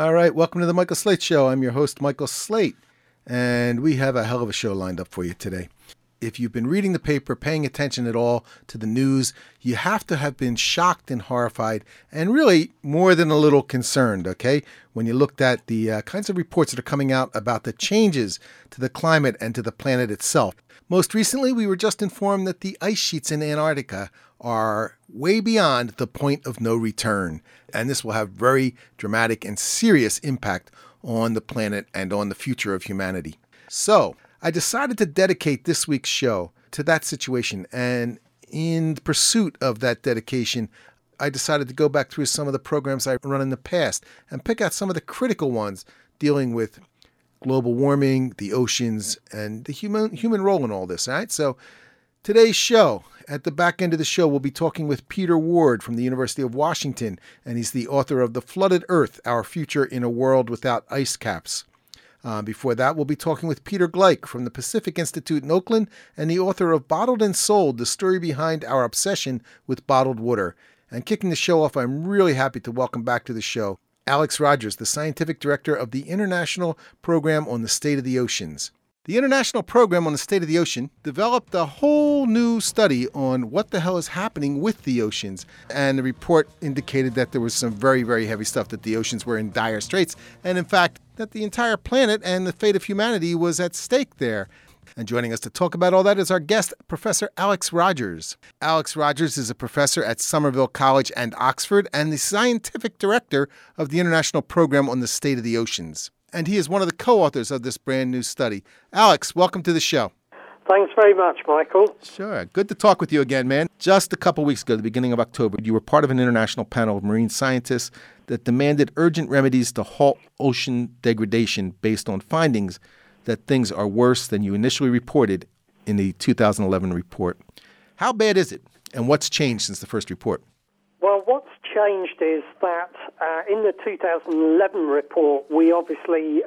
All right, welcome to the Michael Slate Show. I'm your host, Michael Slate, and we have a hell of a show lined up for you today. If you've been reading the paper, paying attention at all to the news, you have to have been shocked and horrified and really more than a little concerned, okay, when you looked at the kinds of reports that are coming out about the changes to the climate and to the planet itself. Most recently, we were just informed that the ice sheets in Antarctica are way beyond the point of no return, and this will have very dramatic and serious impact on the planet and on the future of humanity. So, I decided to dedicate this week's show to that situation, and in pursuit of that dedication, I decided to go back through some of the programs I've run in the past and pick out some of the critical ones dealing with global warming, the oceans, and the human role in all this. All right, so today's show, at the back end of the show, we'll be talking with Peter Ward from the University of Washington, and he's the author of The Flooded Earth, Our Future in a World Without Ice Caps. Before that, we'll be talking with Peter Gleick from the Pacific Institute in Oakland and the author of Bottled and Sold, the story behind our obsession with bottled water. And kicking the show off, I'm really happy to welcome back to the show Alex Rogers, the scientific director of the International Program on the State of the Oceans. The International Program on the State of the Ocean developed a whole new study on what the hell is happening with the oceans. And the report indicated that there was some very, very heavy stuff, that the oceans were in dire straits. And in fact, that the entire planet and the fate of humanity was at stake there. And joining us to talk about all that is our guest, Professor Alex Rogers. Alex Rogers is a professor at Somerville College and Oxford and the scientific director of the International Program on the State of the Oceans. And he is one of the co-authors of this brand new study. Alex, welcome to the show. Thanks very much, Michael. Sure. Good to talk with you again, man. Just a couple weeks ago, the beginning of October, you were part of an international panel of marine scientists that demanded urgent remedies to halt ocean degradation based on findings that things are worse than you initially reported in the 2011 report. How bad is it, and what's changed since the first report? Well, what's changed is that in the 2011 report, we obviously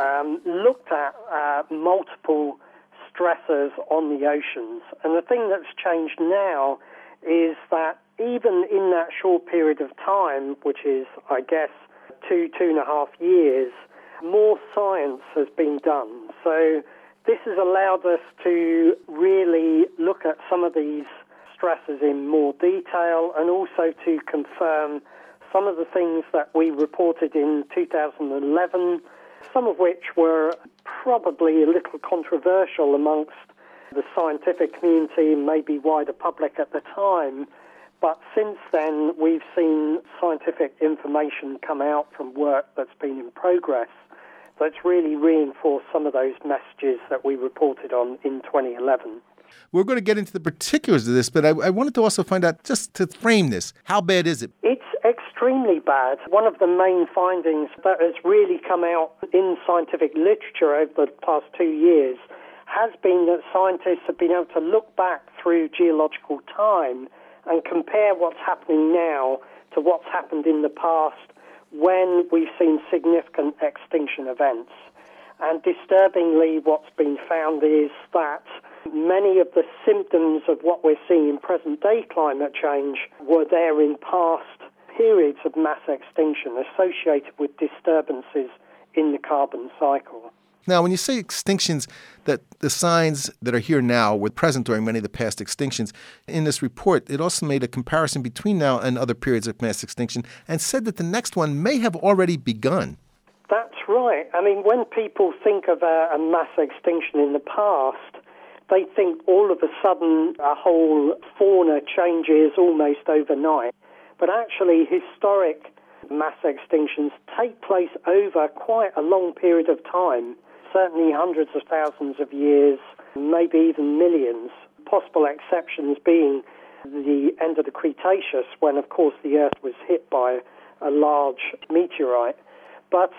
looked at multiple stressors on the oceans. And the thing that's changed now is that even in that short period of time, which is, I guess, 2.5 years, more science has been done. So this has allowed us to really look at some of these stresses in more detail and also to confirm some of the things that we reported in 2011, some of which were probably a little controversial amongst the scientific community and maybe wider public at the time. But since then, we've seen scientific information come out from work that's been in progress that's really reinforced some of those messages that we reported on in 2011. We're going to get into the particulars of this, but I wanted to also find out, just to frame this, how bad is it? It's extremely bad. One of the main findings that has really come out in scientific literature over the past 2 years has been that scientists have been able to look back through geological time and compare what's happening now to what's happened in the past when we've seen significant extinction events. And disturbingly, what's been found is that many of the symptoms of what we're seeing in present-day climate change were there in past periods of mass extinction associated with disturbances in the carbon cycle. Now, when you say extinctions, that the signs that are here now were present during many of the past extinctions, in this report, it also made a comparison between now and other periods of mass extinction and said that the next one may have already begun. That's right. I mean, when people think of a mass extinction in the past, they think all of a sudden a whole fauna changes almost overnight. But actually, historic mass extinctions take place over quite a long period of time, certainly hundreds of thousands of years, maybe even millions. Possible exceptions being the end of the Cretaceous, when, of course, the Earth was hit by a large meteorite. But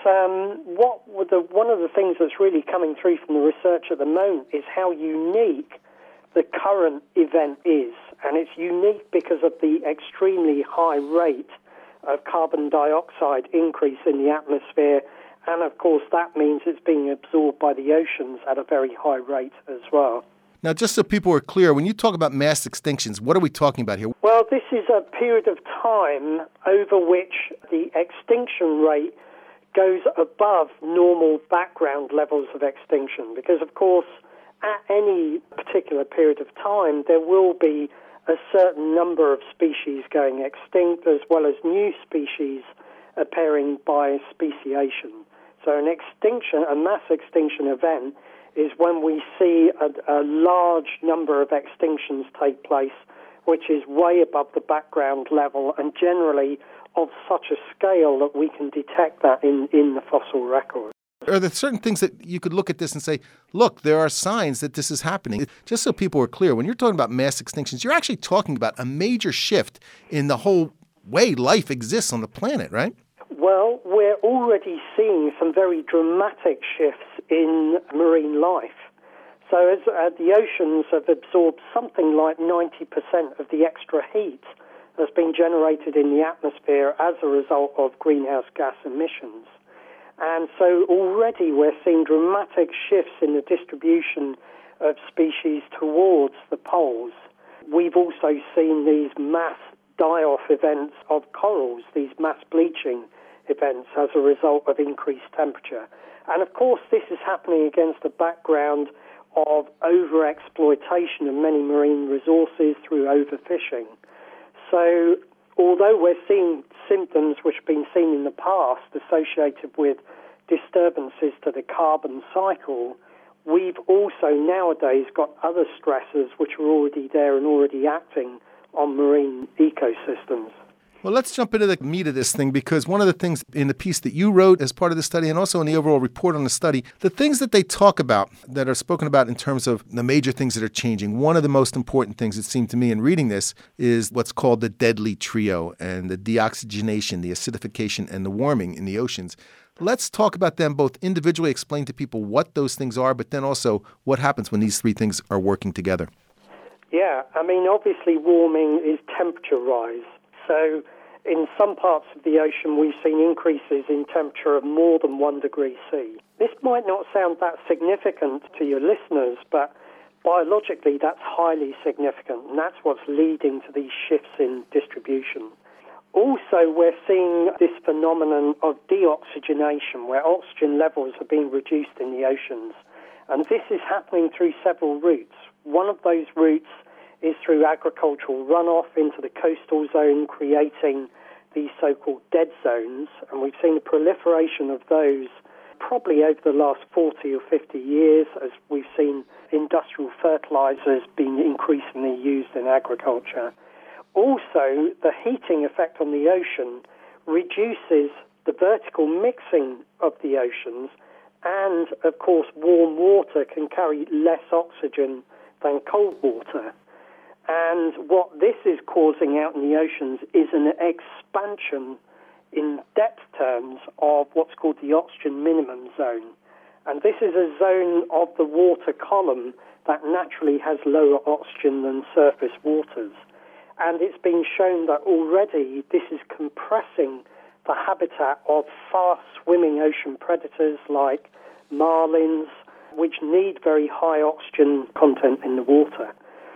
one of the things that's really coming through from the research at the moment is how unique the current event is. And it's unique because of the extremely high rate of carbon dioxide increase in the atmosphere. And, of course, that means it's being absorbed by the oceans at a very high rate as well. Now, just so people are clear, when you talk about mass extinctions, what are we talking about here? Well, this is a period of time over which the extinction rate goes above normal background levels of extinction. Because, of course, at any particular period of time, there will be a certain number of species going extinct, as well as new species appearing by speciation. So a mass extinction event, is when we see a large number of extinctions take place, which is way above the background level and generally of such a scale that we can detect that in the fossil record. Are there certain things that you could look at this and say, look, there are signs that this is happening? Just so people are clear, when you're talking about mass extinctions, you're actually talking about a major shift in the whole way life exists on the planet, right? Well, we're already seeing some very dramatic shifts in marine life. So as the oceans have absorbed something like 90% of the extra heat that's been generated in the atmosphere as a result of greenhouse gas emissions. And so already we're seeing dramatic shifts in the distribution of species towards the poles. We've also seen these mass die-off events of corals, these mass bleaching events as a result of increased temperature. And of course this is happening against the background of over-exploitation of many marine resources through overfishing. So although we're seeing symptoms which have been seen in the past associated with disturbances to the carbon cycle, we've also nowadays got other stressors which are already there and already acting on marine ecosystems. Well, let's jump into the meat of this thing, because one of the things in the piece that you wrote as part of the study and also in the overall report on the study, the things that they talk about that are spoken about in terms of the major things that are changing, one of the most important things, it seemed to me in reading this, is what's called the deadly trio and the deoxygenation, the acidification, and the warming in the oceans. Let's talk about them both individually, explain to people what those things are, but then also what happens when these three things are working together. Yeah, I mean, obviously warming is temperature rise. So in some parts of the ocean, we've seen increases in temperature of more than 1 degree C. This might not sound that significant to your listeners, but biologically that's highly significant, and that's what's leading to these shifts in distribution. Also, we're seeing this phenomenon of deoxygenation, where oxygen levels are being reduced in the oceans. And this is happening through several routes. One of those routes is through agricultural runoff into the coastal zone, creating these so-called dead zones. And we've seen a proliferation of those probably over the last 40 or 50 years, as we've seen industrial fertilizers being increasingly used in agriculture. Also, the heating effect on the ocean reduces the vertical mixing of the oceans, and, of course, warm water can carry less oxygen than cold water. And what this is causing out in the oceans is an expansion in depth terms of what's called the oxygen minimum zone. And this is a zone of the water column that naturally has lower oxygen than surface waters. And it's been shown that already this is compressing the habitat of fast-swimming ocean predators like marlins, which need very high oxygen content in the water.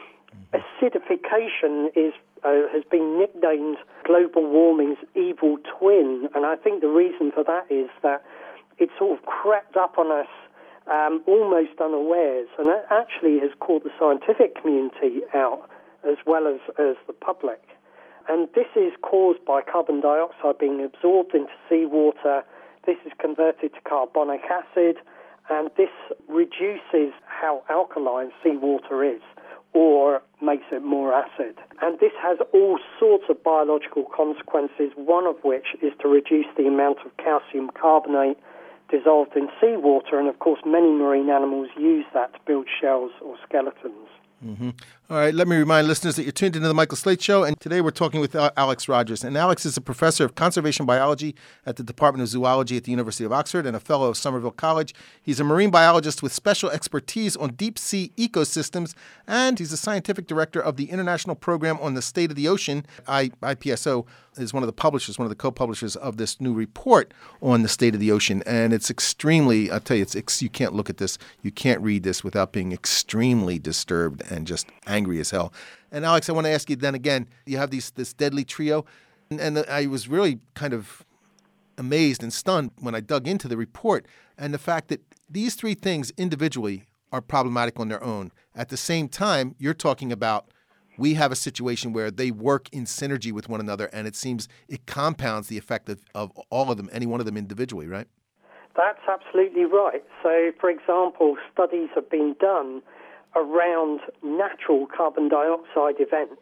Acidification has been nicknamed global warming's evil twin, and I think the reason for that is that it sort of crept up on us almost unawares, and that actually has caught the scientific community out as well as the public. And this is caused by carbon dioxide being absorbed into seawater. This is converted to carbonic acid, and this reduces how alkaline seawater is, or makes it more acid. And this has all sorts of biological consequences, one of which is to reduce the amount of calcium carbonate dissolved in seawater, and of course many marine animals use that to build shells or skeletons. Mm-hmm. All right, let me remind listeners that you're tuned into the Michael Slate Show, and today we're talking with Alex Rogers. And Alex is a professor of conservation biology at the Department of Zoology at the University of Oxford and a fellow of Somerville College. He's a marine biologist with special expertise on deep-sea ecosystems, and he's the scientific director of the International Program on the State of the Ocean. IPSO is one of the publishers, one of the co-publishers of this new report on the state of the ocean. And it's extremely, I'll tell you, you can't look at this, you can't read this without being extremely disturbed and just angry as hell. And Alex, I want to ask you then again, you have this deadly trio, and I was really kind of amazed and stunned when I dug into the report and the fact that these three things individually are problematic on their own. At the same time, you're talking about we have a situation where they work in synergy with one another, and it seems it compounds the effect of all of them, any one of them individually, right? That's absolutely right. So, for example, studies have been done around natural carbon dioxide events.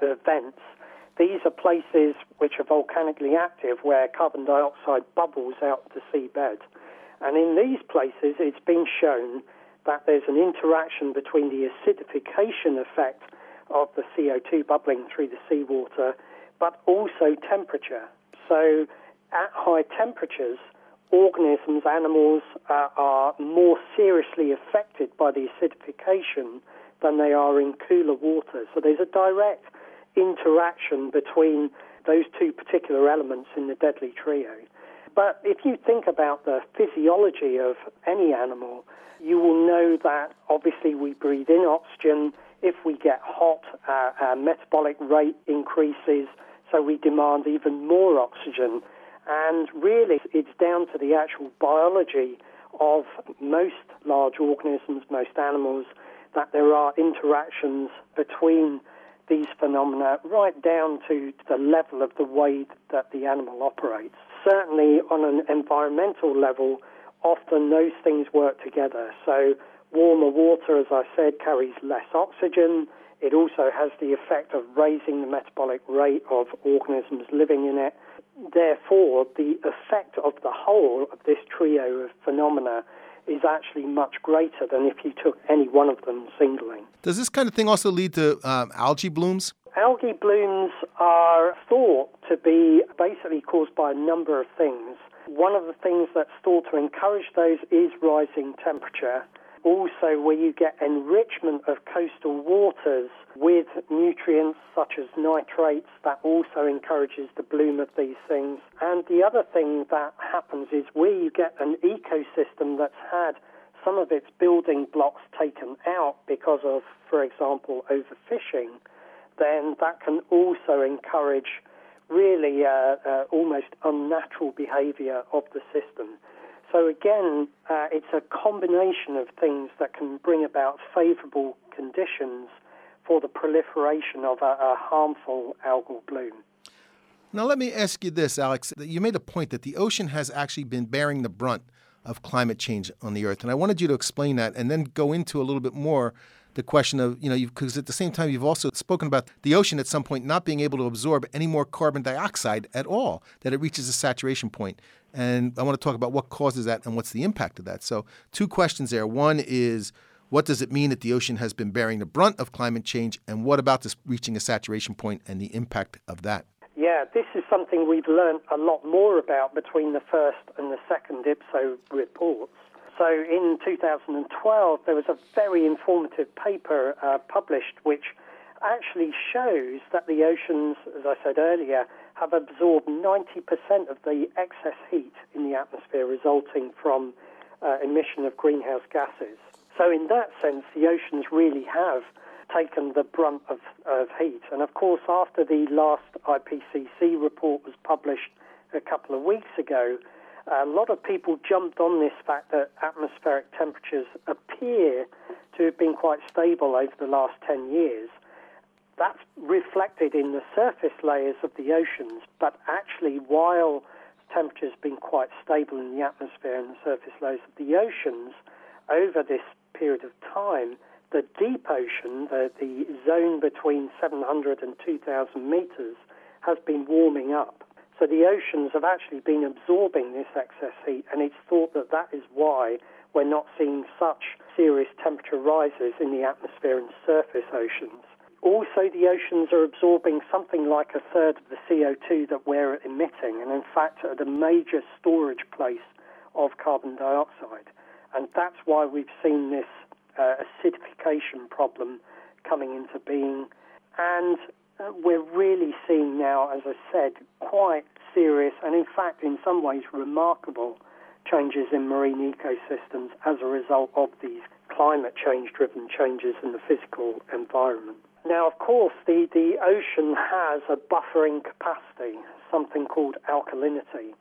These are places which are volcanically active where carbon dioxide bubbles out of the seabed. And in these places, it's been shown that there's an interaction between the acidification effect of the CO2 bubbling through the seawater, but also temperature. So at high temperatures, organisms, animals are more seriously affected by the acidification than they are in cooler water. So there's a direct interaction between those two particular elements in the deadly trio. But if you think about the physiology of any animal, you will know that obviously we breathe in oxygen. If we get hot, our metabolic rate increases, so we demand even more oxygen. And really, it's down to the actual biology of most large organisms, most animals, that there are interactions between these phenomena right down to the level of the way that the animal operates. Certainly, on an environmental level, often those things work together. So warmer water, as I said, carries less oxygen. It also has the effect of raising the metabolic rate of organisms living in it. Therefore, the effect of the whole of this trio of phenomena is actually much greater than if you took any one of them singly. Does this kind of thing also lead to algae blooms? Algae blooms are thought to be basically caused by a number of things. One of the things that's thought to encourage those is rising temperature. Also, where you get enrichment of coastal waters with nutrients such as nitrates, that also encourages the bloom of these things. And the other thing that happens is where you get an ecosystem that's had some of its building blocks taken out because of, for example, overfishing, then that can also encourage really almost unnatural behavior of the system. So again, it's a combination of things that can bring about favorable conditions for the proliferation of a harmful algal bloom. Now, let me ask you this, Alex. You made a point that the ocean has actually been bearing the brunt of climate change on the Earth. And I wanted you to explain that and then go into a little bit more the question of, because at the same time, you've also spoken about the ocean at some point not being able to absorb any more carbon dioxide at all, that it reaches a saturation point. And I want to talk about what causes that and what's the impact of that. So 2 questions there. One is, what does it mean that the ocean has been bearing the brunt of climate change? And what about this reaching a saturation point and the impact of that? Yeah, this is something we've learned a lot more about between the first and the second IPSO reports. So in 2012, there was a very informative paper published which actually shows that the oceans, as I said earlier, have absorbed 90% of the excess heat in the atmosphere resulting from emission of greenhouse gases. So in that sense, the oceans really have taken the brunt of heat. And of course, after the last IPCC report was published a couple of weeks ago, a lot of people jumped on this fact that atmospheric temperatures appear to have been quite stable over the last 10 years. That's reflected in the surface layers of the oceans, but actually while temperatures have been quite stable in the atmosphere and the surface layers of the oceans, over this period of time, the deep ocean, the zone between 700 and 2,000 meters, has been warming up. So the oceans have actually been absorbing this excess heat, and it's thought that that is why we're not seeing such serious temperature rises in the atmosphere and surface oceans. Also, the oceans are absorbing something like a third of the CO2 that we're emitting, and in fact are the major storage place of carbon dioxide. And that's why we've seen this acidification problem coming into being. And we're really seeing now, as I said, quite serious and in fact in some ways remarkable changes in marine ecosystems as a result of these climate change-driven changes in the physical environment. Now, of course, the ocean has a buffering capacity, something called alkalinity.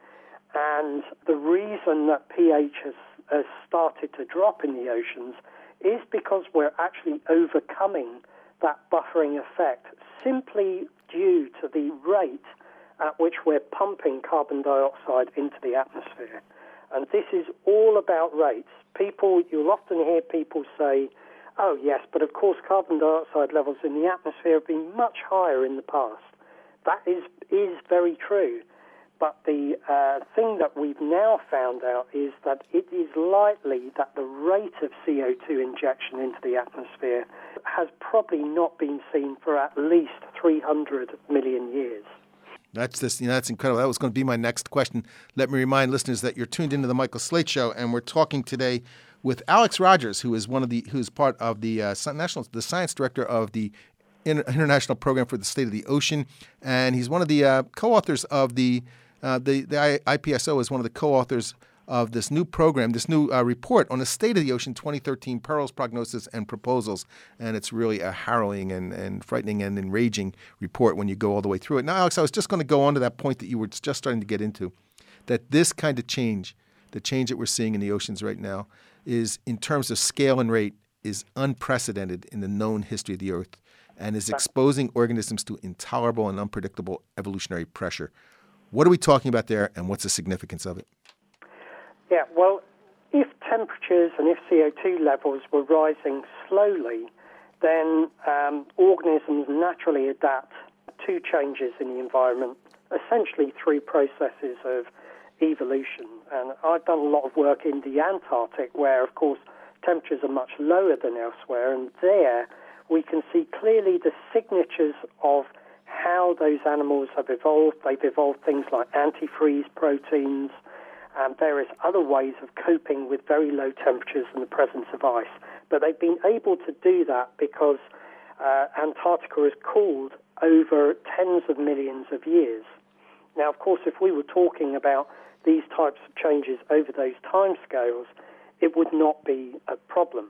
And the reason that pH has started to drop in the oceans is because we're actually overcoming that buffering effect simply due to the rate at which we're pumping carbon dioxide into the atmosphere. And this is all about rates. You'll often hear people say, oh yes, but of course carbon dioxide levels in the atmosphere have been much higher in the past. That is very true. But the thing that we've now found out is that it is likely that the rate of CO2 injection into the atmosphere has probably not been seen for at least 300 million years. That's incredible. That was going to be my next question. Let me remind listeners that you're tuned into the Michael Slate Show, and we're talking today with Alex Rogers, who's part of the science director of the International Program for the State of the Ocean, and he's one of the co-authors of the IPSO is one of the co-authors of this new program, this new report on the state of the ocean, 2013 Perils, Prognosis, and Proposals. And it's really a harrowing and frightening and enraging report when you go all the way through it. Now, Alex, I was just going to go on to that point that you were just starting to get into, that this kind of change, the change that we're seeing in the oceans right now, is, in terms of scale and rate, is unprecedented in the known history of the Earth and is exposing organisms to intolerable and unpredictable evolutionary pressure. What are we talking about there, and what's the significance of it? Yeah, well, if temperatures and if CO2 levels were rising slowly, then organisms naturally adapt to changes in the environment, essentially through processes of evolution. And I've done a lot of work in the Antarctic, where, of course, temperatures are much lower than elsewhere, and there we can see clearly the signatures of how those animals have evolved. They've evolved things like antifreeze proteins and various other ways of coping with very low temperatures and the presence of ice. But they've been able to do that because Antarctica has cooled over tens of millions of years. Now, of course, if we were talking about these types of changes over those timescales, it would not be a problem.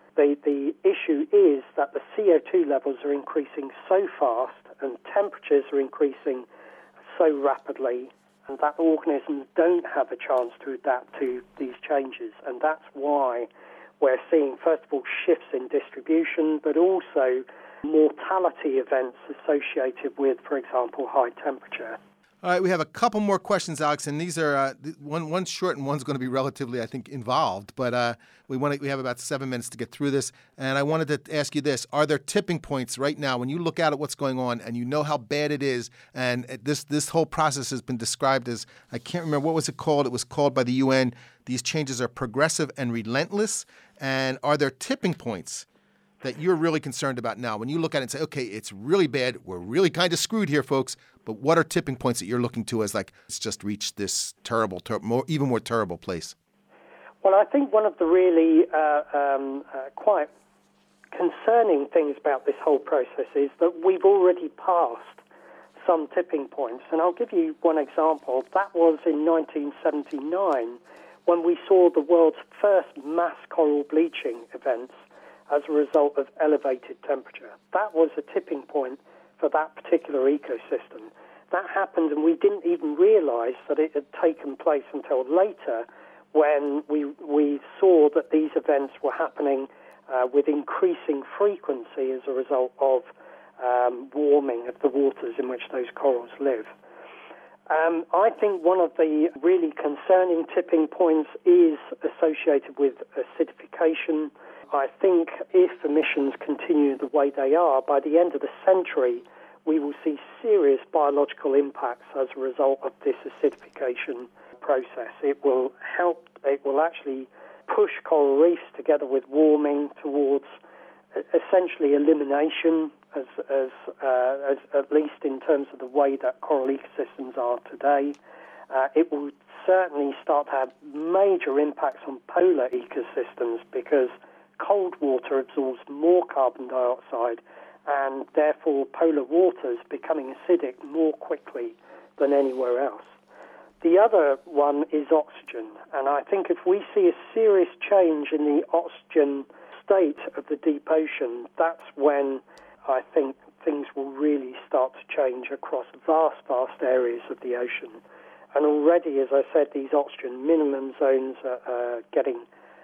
The issue is that the CO2 levels are increasing so fast and temperatures are increasing so rapidly, and that organisms don't have a chance to adapt to these changes. And that's why we're seeing, first of all, shifts in distribution, but also mortality events associated with, for example, high temperature. All right, we have a couple more questions, Alex, and these are one's short and one's going to be relatively, I think, involved. But we have about 7 minutes to get through this, and I wanted to ask you this: are there tipping points right now when you look out at what's going on and you know how bad it is? And this whole process has been described as, I can't remember, what was it called? It was called by the UN. These changes are progressive and relentless. And are there tipping points that you're really concerned about now when you look at it and say, okay, it's really bad, we're really kind of screwed here, folks, but what are tipping points that you're looking to as like, it's just reached this terrible, even more terrible place? Well, I think one of the really quite concerning things about this whole process is that we've already passed some tipping points. And I'll give you one example. That was in 1979 when we saw the world's first mass coral bleaching events as a result of elevated temperature. That was a tipping point for that particular ecosystem. That happened, and we didn't even realize that it had taken place until later, when we saw that these events were happening with increasing frequency as a result of warming of the waters in which those corals live. I think one of the really concerning tipping points is associated with acidification. I think if emissions continue the way they are, by the end of the century, we will see serious biological impacts as a result of this acidification process. It will actually push coral reefs together with warming towards essentially elimination, as at least in terms of the way that coral ecosystems are today. It will certainly start to have major impacts on polar ecosystems because cold water absorbs more carbon dioxide, and therefore polar waters becoming acidic more quickly than anywhere else. The other one is oxygen, and I think if we see a serious change in the oxygen state of the deep ocean, that's when I think things will really start to change across vast, vast areas of the ocean. And already, as I said, these oxygen minimum zones are getting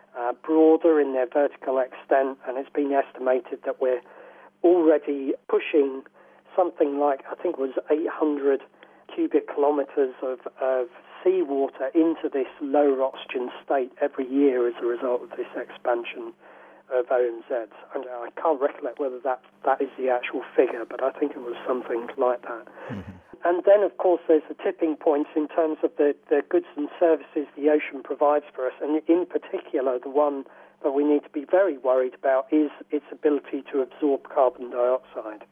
broader in their vertical extent, and it's been estimated that we're already pushing something like, I think it was 800 cubic kilometers of seawater into this lower oxygen state every year as a result of this expansion of OMZs. And I can't recollect whether that is the actual figure, but I think it was something like that. Mm-hmm. And then, of course, there's the tipping points in terms of the goods and services the ocean provides for us, and in particular, the one that we need to be very worried about is its ability to absorb carbon dioxide.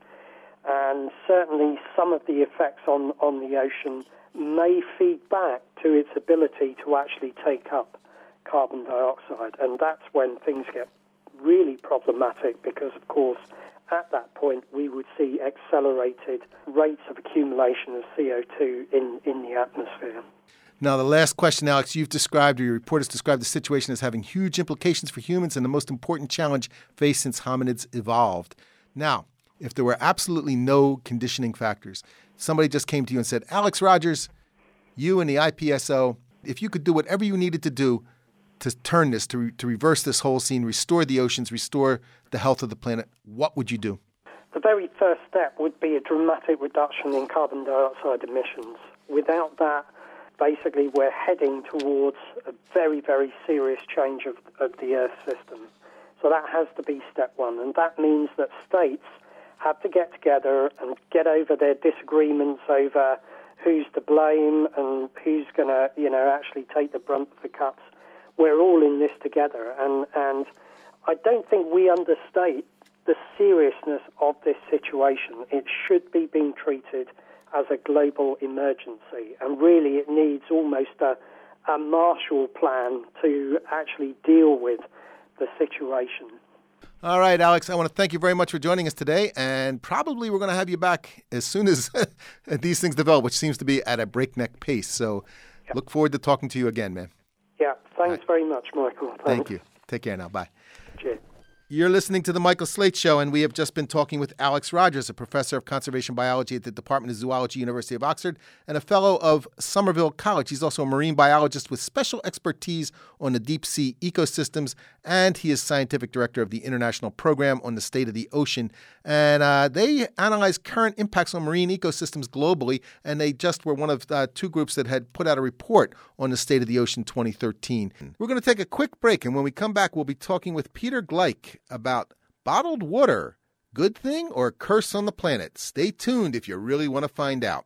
And certainly some of the effects on the ocean may feed back to its ability to actually take up carbon dioxide. And that's when things get really problematic because, of course, at that point we would see accelerated rates of accumulation of CO2 in the atmosphere. Now, the last question, Alex, your report has described the situation as having huge implications for humans and the most important challenge faced since hominids evolved. Now, if there were absolutely no conditioning factors, somebody just came to you and said, Alex Rogers, you and the IPSO, if you could do whatever you needed to do to turn this, to reverse this whole scene, restore the oceans, restore the health of the planet, what would you do? The very first step would be a dramatic reduction in carbon dioxide emissions. Without that, basically we're heading towards a very, very serious change of the Earth system. So that has to be step one, and that means that states have to get together and get over their disagreements over who's to blame and who's going to, actually take the brunt of the cuts. We're all in this together, and I don't think we understate the seriousness of this situation. It should be being treated as a global emergency, and really it needs almost a Marshall Plan to actually deal with the situation. All right, Alex, I want to thank you very much for joining us today, and probably we're going to have you back as soon as these things develop, which seems to be at a breakneck pace. So Look forward to talking to you again, man. Yeah, thanks very much, Michael. Thanks. Thank you. Take care now. Bye. Cheers. You're listening to The Michael Slate Show, and we have just been talking with Alex Rogers, a professor of conservation biology at the Department of Zoology, University of Oxford, and a fellow of Somerville College. He's also a marine biologist with special expertise on the deep sea ecosystems, and he is scientific director of the International Program on the State of the Ocean. And they analyze current impacts on marine ecosystems globally, and they just were one of two groups that had put out a report on the State of the Ocean 2013. We're going to take a quick break, and when we come back, we'll be talking with Peter Gleich about bottled water, good thing or curse on the planet. Stay tuned if you really want to find out.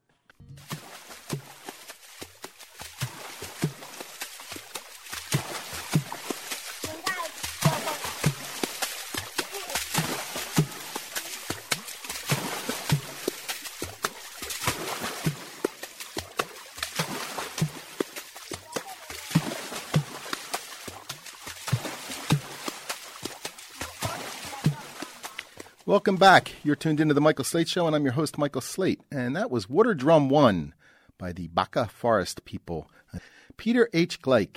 Welcome back. You're tuned into The Michael Slate Show, and I'm your host, Michael Slate. And that was Water Drum 1 by the Baca Forest people. Peter H. Gleich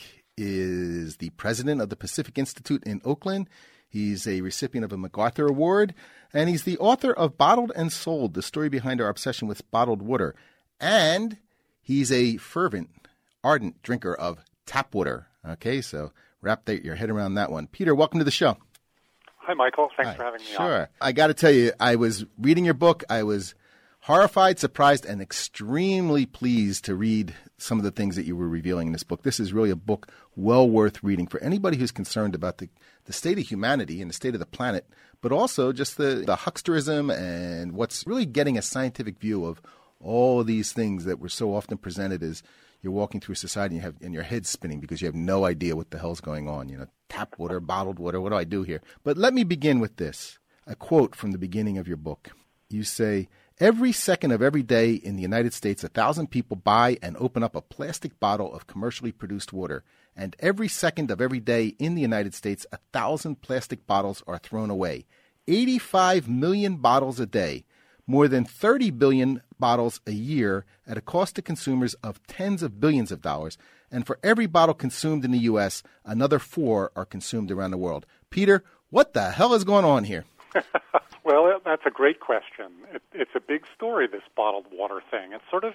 is the president of the Pacific Institute in Oakland. He's a recipient of a MacArthur Award, and he's the author of Bottled and Sold, the story behind our obsession with bottled water. And he's a fervent, ardent drinker of tap water. Okay, so wrap your head around that one. Peter, welcome to the show. Hi, Michael. Thanks for having me on. Sure. I got to tell you, I was reading your book. I was horrified, surprised, and extremely pleased to read some of the things that you were revealing in this book. This is really a book well worth reading for anybody who's concerned about the state of humanity and the state of the planet, but also just the hucksterism and what's really getting a scientific view of all of these things that were so often presented as you're walking through society and your head's spinning because you have no idea what the hell's going on. You know, tap water, bottled water, what do I do here? But let me begin with this, a quote from the beginning of your book. You say, every second of every day in the United States, 1,000 people buy and open up a plastic bottle of commercially produced water. And every second of every day in the United States, 1,000 plastic bottles are thrown away. 85 million bottles a day. More than 30 billion bottles a year at a cost to consumers of tens of billions of dollars. And for every bottle consumed in the U.S., another 4 are consumed around the world. Peter, what the hell is going on here? Well, that's a great question. It's a big story, this bottled water thing. It's sort of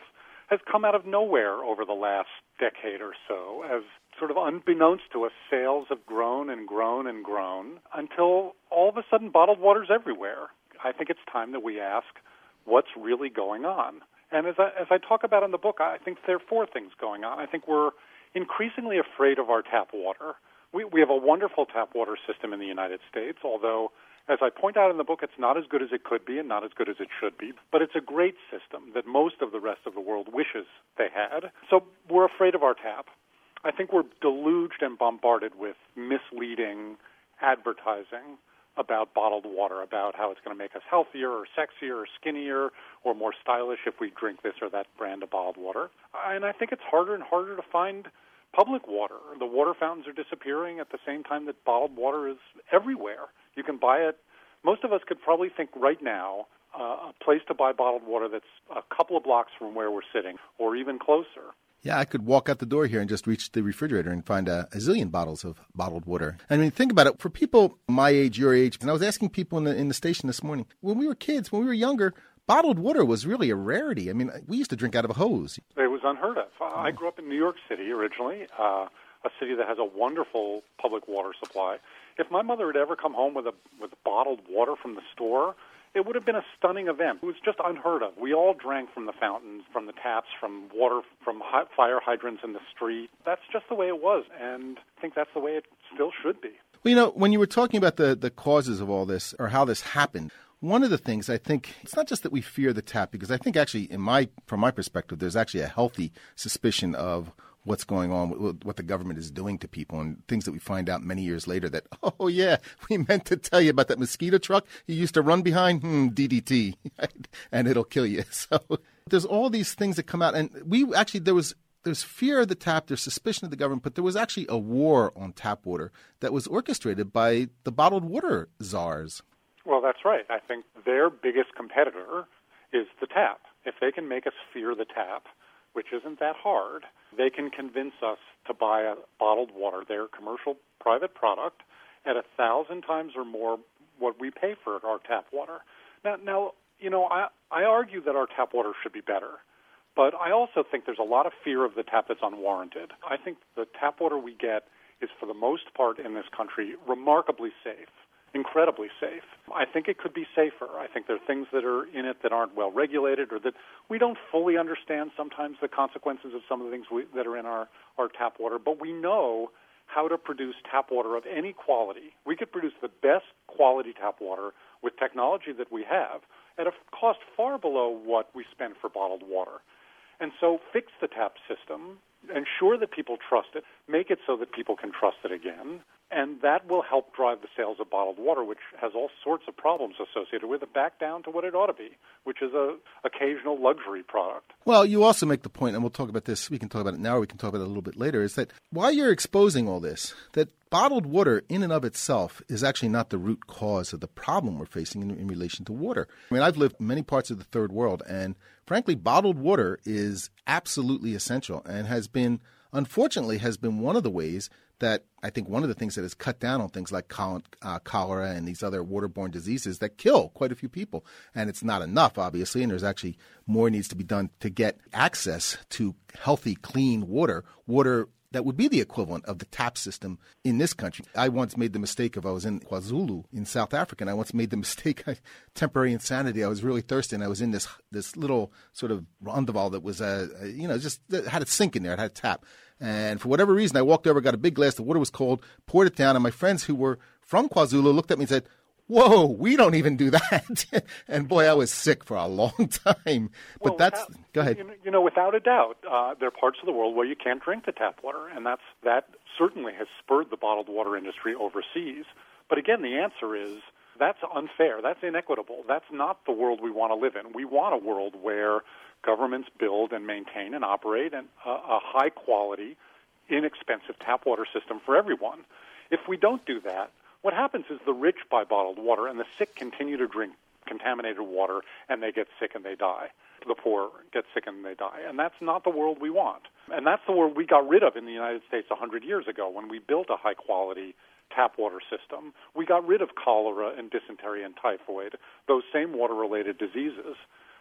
has come out of nowhere over the last decade or so. As sort of unbeknownst to us, sales have grown and grown and grown until all of a sudden bottled water's everywhere. I think it's time that we ask what's really going on. And as I talk about in the book, I think there are four things going on. I think we're increasingly afraid of our tap water. We have a wonderful tap water system in the United States, although, as I point out in the book, it's not as good as it could be and not as good as it should be. But it's a great system that most of the rest of the world wishes they had. So we're afraid of our tap. I think we're deluged and bombarded with misleading advertising about bottled water, about how it's going to make us healthier or sexier or skinnier or more stylish if we drink this or that brand of bottled water. And I think it's harder and harder to find public water. The water fountains are disappearing at the same time that bottled water is everywhere. You can buy it. Most of us could probably think right now a place to buy bottled water that's a couple of blocks from where we're sitting or even closer. Yeah, I could walk out the door here and just reach the refrigerator and find a zillion bottles of bottled water. I mean, think about it. For people my age, your age, and I was asking people in the station this morning, when we were kids, when we were younger, bottled water was really a rarity. I mean, we used to drink out of a hose. It was unheard of. I grew up in New York City originally, a city that has a wonderful public water supply. If my mother had ever come home with bottled water from the store, it would have been a stunning event. It was just unheard of. We all drank from the fountains, from the taps, from water, from fire hydrants in the street. That's just the way it was, and I think that's the way it still should be. Well, you know, when you were talking about the causes of all this or how this happened, one of the things I think, it's not just that we fear the tap, because I think actually from my perspective, there's actually a healthy suspicion of what's going on, what the government is doing to people, and things that we find out many years later that, oh, yeah, we meant to tell you about that mosquito truck you used to run behind, DDT, and it'll kill you. So there's all these things that come out, and we actually, there's fear of the tap, there's suspicion of the government, but there was actually a war on tap water that was orchestrated by the bottled water czars. Well, that's right. I think their biggest competitor is the tap. If they can make us fear the tap, which isn't that hard, they can convince us to buy a bottled water, their commercial private product, at 1,000 times or more what we pay for our tap water. Now, you know, I argue that our tap water should be better, but I also think there's a lot of fear of the tap that's unwarranted. I think the tap water we get is, for the most part in this country, remarkably safe. Incredibly safe. I think it could be safer. I think there are things that are in it that aren't well regulated, or that we don't fully understand sometimes the consequences of some of the things that are in our tap water, but we know how to produce tap water of any quality. We could produce the best quality tap water with technology that we have at a cost far below what we spend for bottled water. And so fix the tap system, ensure that people trust it, make it so that people can trust it again, and that will help drive the sales of bottled water, which has all sorts of problems associated with it, back down to what it ought to be, which is a occasional luxury product. Well, you also make the point, and we'll talk about this, we can talk about it now or we can talk about it a little bit later, is that while you're exposing all this, that bottled water in and of itself is actually not the root cause of the problem we're facing in relation to water. I mean, I've lived in many parts of the third world, and frankly, bottled water is absolutely essential and unfortunately has been one of the ways that I think one of the things that has cut down on things like cholera and these other waterborne diseases that kill quite a few people. And it's not enough, obviously, and there's actually more needs to be done to get access to healthy, clean water that would be the equivalent of the tap system in this country. I once made the mistake I was in KwaZulu in South Africa, and I once made the mistake, temporary insanity. I was really thirsty, and I was in this little sort of rondavel that was, just had a sink in there. It had a tap. And for whatever reason, I walked over, got a big glass. The water was cold, poured it down, and my friends who were from KwaZulu looked at me and said, "Whoa, we don't even do that." And boy, I was sick for a long time. But go ahead. Without a doubt, there are parts of the world where you can't drink the tap water, and that certainly has spurred the bottled water industry overseas. But again, the answer is that's unfair. That's inequitable. That's not the world we want to live in. We want a world where governments build and maintain and operate a high-quality, inexpensive tap water system for everyone. If we don't do that, what happens is the rich buy bottled water and the sick continue to drink contaminated water, and they get sick and they die. The poor get sick and they die. And that's not the world we want. And that's the world we got rid of in the United States 100 years ago when we built a high-quality tap water system. We got rid of cholera and dysentery and typhoid, those same water-related diseases.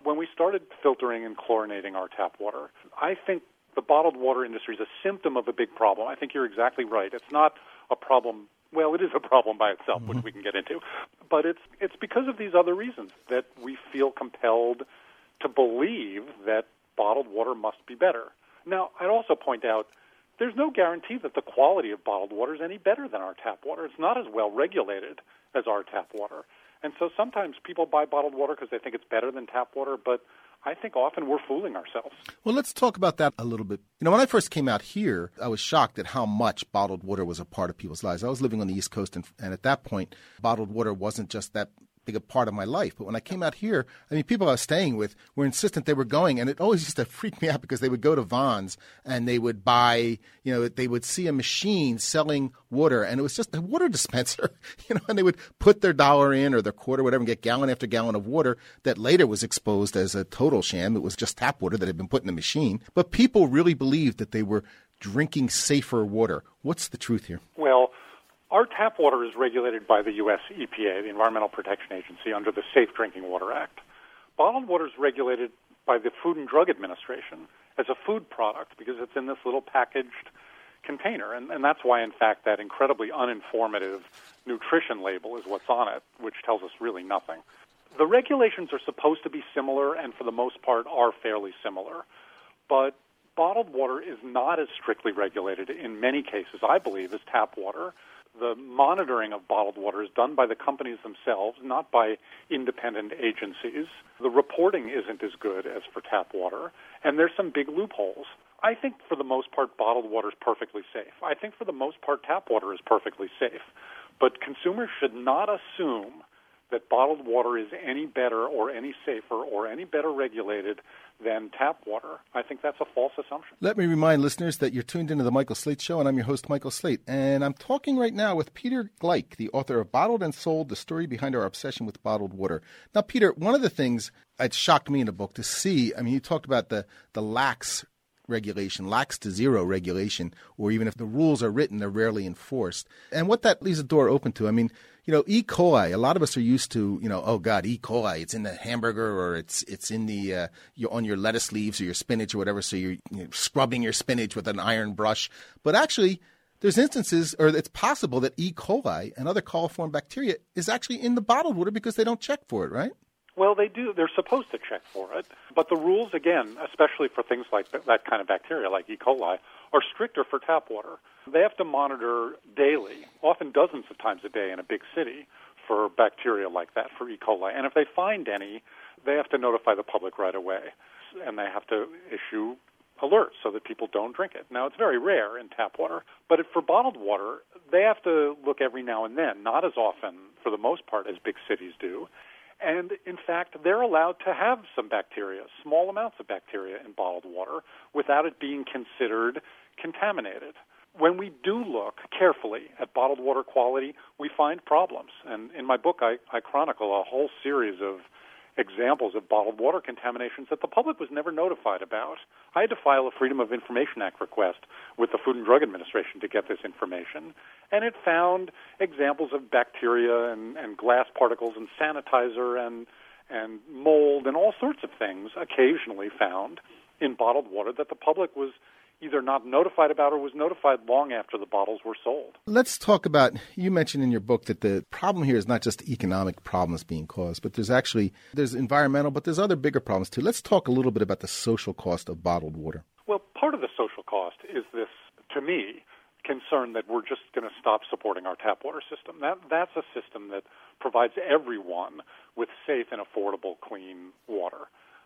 When we started filtering and chlorinating our tap water, I think the bottled water industry is a symptom of a big problem. I think you're exactly right. It's not a problem. Well, it is a problem by itself, which we can get into. But it's because of these other reasons that we feel compelled to believe that bottled water must be better. Now, I'd also point out there's no guarantee that the quality of bottled water is any better than our tap water. It's not as well regulated as our tap water. And so sometimes people buy bottled water because they think it's better than tap water, but I think often we're fooling ourselves. Well, let's talk about that a little bit. You know, when I first came out here, I was shocked at how much bottled water was a part of people's lives. I was living on the East Coast, and at that point, bottled water wasn't just that big a part of my life. But when I came out here, I mean, people I was staying with were insistent they were going, and it always used to freak me out because they would go to Vons and they would buy, you know, they would see a machine selling water, and it was just a water dispenser, you know, and they would put their dollar in or their quarter, whatever, and get gallon after gallon of water that later was exposed as a total sham. It was just tap water that had been put in the machine. But people really believed that they were drinking safer water. What's the truth here? Well, our tap water is regulated by the U.S. EPA, the Environmental Protection Agency, under the Safe Drinking Water Act. Bottled water is regulated by the Food and Drug Administration as a food product because it's in this little packaged container. And that's why, in fact, that incredibly uninformative nutrition label is what's on it, which tells us really nothing. The regulations are supposed to be similar and, for the most part, are fairly similar. But bottled water is not as strictly regulated in many cases, I believe, as tap water. The monitoring of bottled water is done by the companies themselves, not by independent agencies. The reporting isn't as good as for tap water, and there's some big loopholes. I think for the most part, bottled water is perfectly safe. I think for the most part, tap water is perfectly safe. But consumers should not assume that bottled water is any better or any safer or any better regulated than tap water. I think that's a false assumption. Let me remind listeners that you're tuned into The Michael Slate Show, and I'm your host, Michael Slate. And I'm talking right now with Peter Gleick, the author of Bottled and Sold, The Story Behind Our Obsession with Bottled Water. Now, Peter, one of the things that shocked me in the book to see, I mean, you talked about the lax regulation, lax to zero regulation, or even if the rules are written, they're rarely enforced. And what that leaves the door open to, I mean, you know, E. coli, a lot of us are used to, you know, oh, God, E. coli, it's in the hamburger or it's in the, you're on your lettuce leaves or your spinach or whatever, so you're scrubbing your spinach with an iron brush. But actually, there's instances, or it's possible that E. coli and other coliform bacteria is actually in the bottled water because they don't check for it, right? Well, they do. They're supposed to check for it. But the rules, again, especially for things like that kind of bacteria, like E. coli, are stricter for tap water. They have to monitor daily, often dozens of times a day in a big city, for bacteria like that, for E. coli. And if they find any, they have to notify the public right away. And they have to issue alerts so that people don't drink it. Now, it's very rare in tap water, but for bottled water, they have to look every now and then, not as often, for the most part, as big cities do. And, in fact, they're allowed to have some bacteria, small amounts of bacteria in bottled water, without it being considered contaminated. When we do look carefully at bottled water quality, we find problems. And in my book, I chronicle a whole series of examples of bottled water contaminations that the public was never notified about. I had to file a Freedom of Information Act request with the Food and Drug Administration to get this information, and it found examples of bacteria and glass particles and sanitizer and mold and all sorts of things occasionally found in bottled water that the public was either not notified about or was notified long after the bottles were sold. Let's talk about, you mentioned in your book that the problem here is not just economic problems being caused, but there's environmental, but there's other bigger problems too. Let's talk a little bit about the social cost of bottled water. Well, part of the social cost is this, to me, concern that we're just going to stop supporting our tap water system. That's a system that provides everyone with safe and affordable clean water.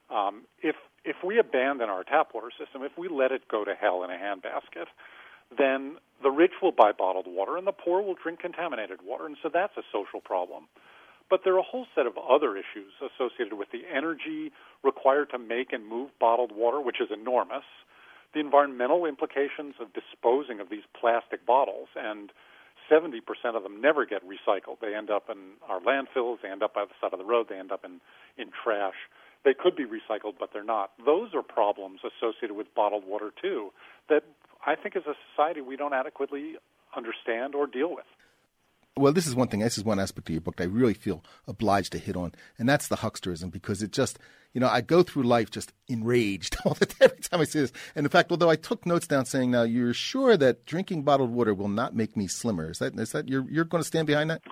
If we abandon our tap water system, if we let it go to hell in a handbasket, then the rich will buy bottled water and the poor will drink contaminated water, and so that's a social problem. But there are a whole set of other issues associated with the energy required to make and move bottled water, which is enormous, the environmental implications of disposing of these plastic bottles, and 70% of them never get recycled. They end up in our landfills, they end up by the side of the road, they end up in trash. They could be recycled, but they're not. Those are problems associated with bottled water, too, that I think as a society we don't adequately understand or deal with. Well, this is one thing. This is one aspect of your book that I really feel obliged to hit on, and that's the hucksterism, because it just, I go through life just enraged all the time every time I see this. And in fact, although I took notes down saying, now you're sure that drinking bottled water will not make me slimmer. Is that you're going to stand behind that?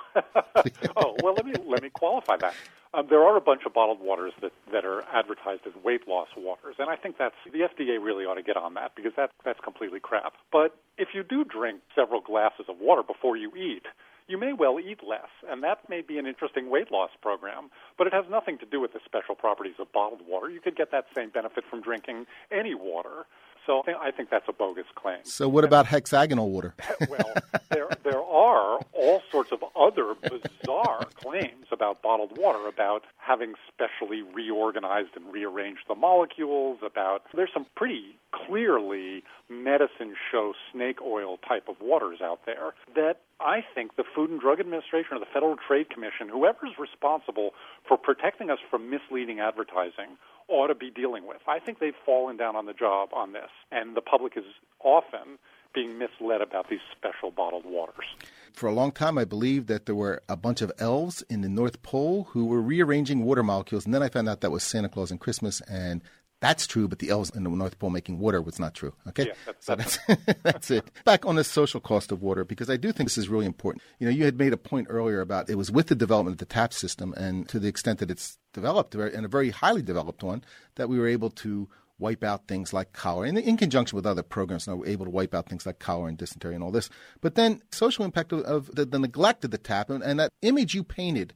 Oh, well, let me qualify that. There are a bunch of bottled waters that are advertised as weight loss waters, and I think the FDA really ought to get on that, because that's completely crap. But if you do drink several glasses of water before you eat, you may well eat less, and that may be an interesting weight loss program, but it has nothing to do with the special properties of bottled water. You could get that same benefit from drinking any water. So I think that's a bogus claim. So what about hexagonal water? Well, there are all sorts of other bizarre claims about bottled water, about having specially reorganized and rearranged the molecules, there's some pretty clearly medicine show snake oil type of waters out there that I think the Food and Drug Administration or the Federal Trade Commission, whoever's responsible for protecting us from misleading advertising, ought to be dealing with. I think they've fallen down on the job on this, and the public is often being misled about these special bottled waters. For a long time, I believed that there were a bunch of elves in the North Pole who were rearranging water molecules, and then I found out that was Santa Claus and Christmas, and that's true, but the elves in the North Pole making water was not true. Okay? Yeah, that's it. Back on the social cost of water, because I do think this is really important. You had made a point earlier about it was with the development of the tap system, and to the extent that it's developed, and a very highly developed one, that we were able to wipe out things like cholera, and in conjunction with other programs, we're able to wipe out things like cholera and dysentery and all this. But then social impact of the neglect of the tap, and that image you painted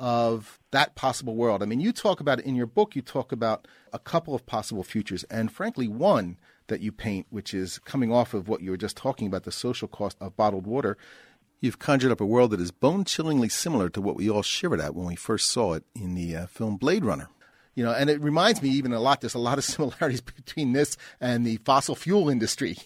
of that possible world. I mean, you talk about it in your book, you talk about a couple of possible futures, and frankly, one that you paint, which is coming off of what you were just talking about, the social cost of bottled water. You've conjured up a world that is bone-chillingly similar to what we all shivered at when we first saw it in the film Blade Runner. And it reminds me even a lot, there's a lot of similarities between this and the fossil fuel industry,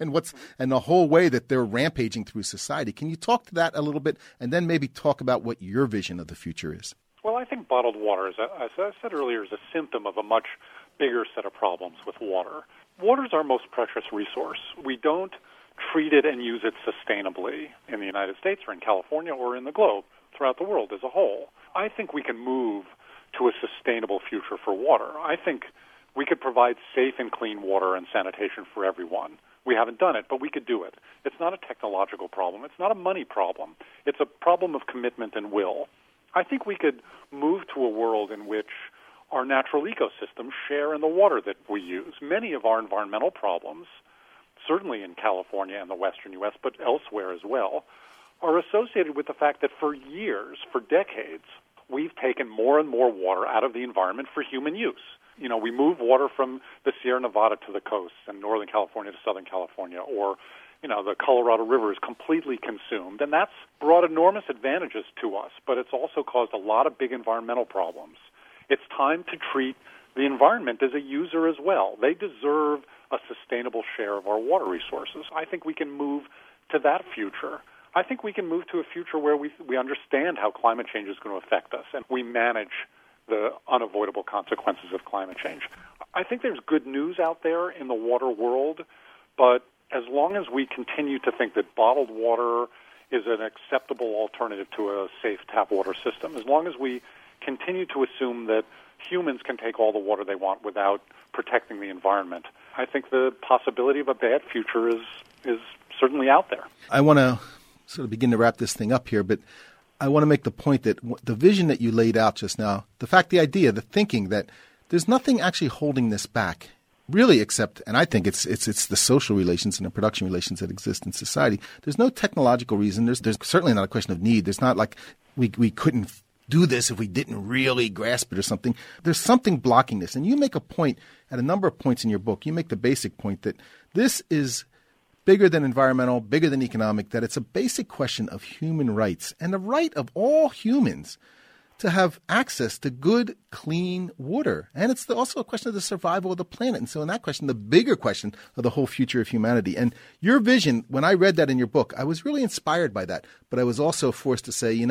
and the whole way that they're rampaging through society. Can you talk to that a little bit, and then maybe talk about what your vision of the future is? Well, I think bottled water, as I said earlier, is a symptom of a much bigger set of problems with water. Water is our most precious resource. We don't treat it and use it sustainably in the United States or in California or in the globe, throughout the world as a whole. I think we can move to a sustainable future for water. I think we could provide safe and clean water and sanitation for everyone. We haven't done it, but we could do it. It's not a technological problem. It's not a money problem. It's a problem of commitment and will. I think we could move to a world in which our natural ecosystems share in the water that we use. Many of our environmental problems, certainly in California and the western U.S., but elsewhere as well, are associated with the fact that for years, for decades, we've taken more and more water out of the environment for human use. We move water from the Sierra Nevada to the coast and Northern California to Southern California, or, the Colorado River is completely consumed. And that's brought enormous advantages to us, but it's also caused a lot of big environmental problems. It's time to treat the environment as a user as well. They deserve a sustainable share of our water resources. I think we can move to that future. I think we can move to a future where we understand how climate change is going to affect us, and we manage the unavoidable consequences of climate change. I think there's good news out there in the water world, but as long as we continue to think that bottled water is an acceptable alternative to a safe tap water system, as long as we continue to assume that humans can take all the water they want without protecting the environment, I think the possibility of a bad future is certainly out there. I want to sort of begin to wrap this thing up here, but I want to make the point that the vision that you laid out just now, the idea, the thinking that there's nothing actually holding this back, really, except, and I think it's the social relations and the production relations that exist in society. There's no technological reason. There's certainly not a question of need. There's not like we couldn't do this if we didn't really grasp it or something. There's something blocking this. And you make a point at a number of points in your book. You make the basic point that this is bigger than environmental, bigger than economic, that it's a basic question of human rights and the right of all humans to have access to good, clean water. And it's also a question of the survival of the planet. And so in that question, the bigger question of the whole future of humanity. And your vision, when I read that in your book, I was really inspired by that. But I was also forced to say,